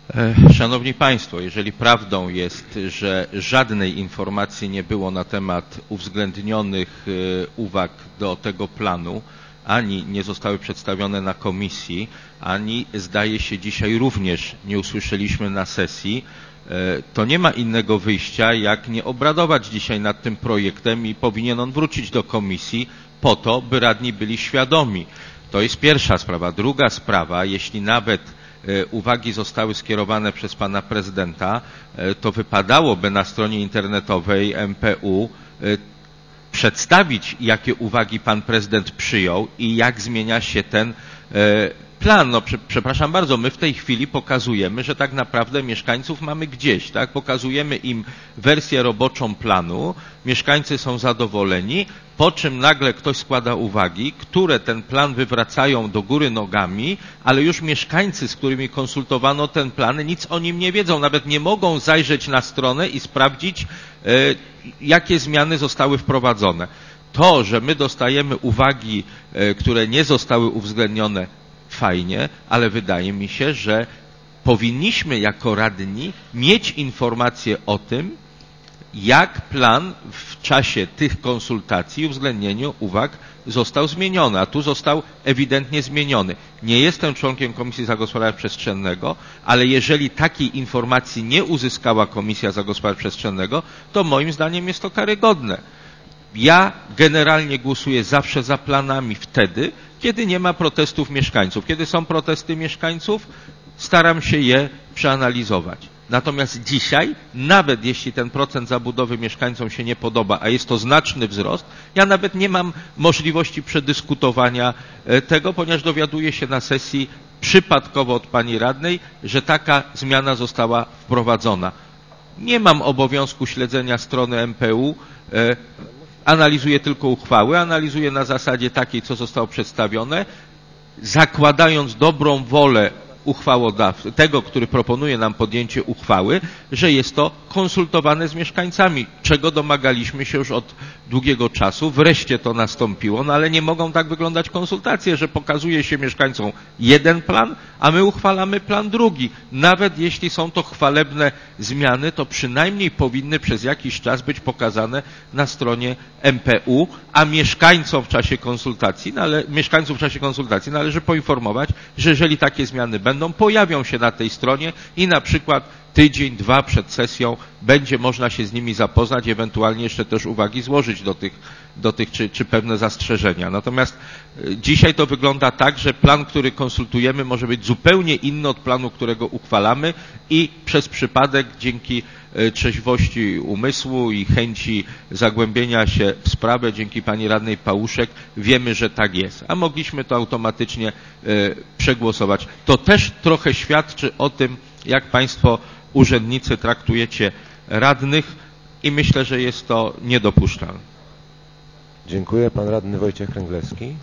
Szanowni Państwo, jeżeli prawdą jest, że żadnej informacji nie było na temat uwzględnionych uwag do tego planu, ani nie zostały przedstawione na komisji, ani zdaje się dzisiaj również nie usłyszeliśmy na sesji, to nie ma innego wyjścia, jak nie obradować dzisiaj nad tym projektem i powinien on wrócić do komisji po to, by radni byli świadomi. To jest pierwsza sprawa. Druga sprawa, jeśli nawet uwagi zostały skierowane przez pana prezydenta, to wypadałoby na stronie internetowej MPU przedstawić, jakie uwagi pan prezydent przyjął i jak zmienia się ten plan. No, przepraszam bardzo, my w tej chwili pokazujemy, że tak naprawdę mieszkańców mamy gdzieś, tak? Pokazujemy im wersję roboczą planu, mieszkańcy są zadowoleni, po czym nagle ktoś składa uwagi, które ten plan wywracają do góry nogami, ale już mieszkańcy, z którymi konsultowano ten plan, nic o nim nie wiedzą, nawet nie mogą zajrzeć na stronę i sprawdzić, jakie zmiany zostały wprowadzone. To, że my dostajemy uwagi, które nie zostały uwzględnione, fajnie, ale wydaje mi się, że powinniśmy jako radni mieć informację o tym, jak plan w czasie tych konsultacji i uwzględnieniu uwag został zmieniony, a tu został ewidentnie zmieniony. Nie jestem członkiem Komisji Zagospodarowania Przestrzennego, ale jeżeli takiej informacji nie uzyskała Komisja Zagospodarowania Przestrzennego, to moim zdaniem jest to karygodne. Ja generalnie głosuję zawsze za planami wtedy, kiedy nie ma protestów mieszkańców. Kiedy są protesty mieszkańców, staram się je przeanalizować. Natomiast dzisiaj, nawet jeśli ten procent zabudowy mieszkańcom się nie podoba, a jest to znaczny wzrost, ja nawet nie mam możliwości przedyskutowania tego, ponieważ dowiaduję się na sesji przypadkowo od pani radnej, że taka zmiana została wprowadzona. Nie mam obowiązku śledzenia strony MPU, analizuję tylko uchwały, analizuję na zasadzie takiej, co zostało przedstawione, zakładając dobrą wolę uchwałodawcy, tego, który proponuje nam podjęcie uchwały, że jest to konsultowane z mieszkańcami, czego domagaliśmy się już od długiego czasu. Wreszcie to nastąpiło, no ale nie mogą tak wyglądać konsultacje, że pokazuje się mieszkańcom jeden plan, a my uchwalamy plan drugi. Nawet jeśli są to chwalebne zmiany, to przynajmniej powinny przez jakiś czas być pokazane na stronie MPU, a mieszkańców w czasie konsultacji należy poinformować, że jeżeli takie zmiany będą, pojawią się na tej stronie i na przykład tydzień, dwa przed sesją będzie można się z nimi zapoznać, ewentualnie jeszcze też uwagi złożyć do tych czy pewne zastrzeżenia. Natomiast dzisiaj to wygląda tak, że plan, który konsultujemy, może być zupełnie inny od planu, którego uchwalamy i przez przypadek dzięki trzeźwości umysłu i chęci zagłębienia się w sprawę, dzięki pani radnej Pałuszek, wiemy, że tak jest. A mogliśmy to automatycznie przegłosować. To też trochę świadczy o tym, jak państwo urzędnicy traktujecie radnych i myślę, że jest to niedopuszczalne. Dziękuję. Pan radny Wojciech Kręglewski.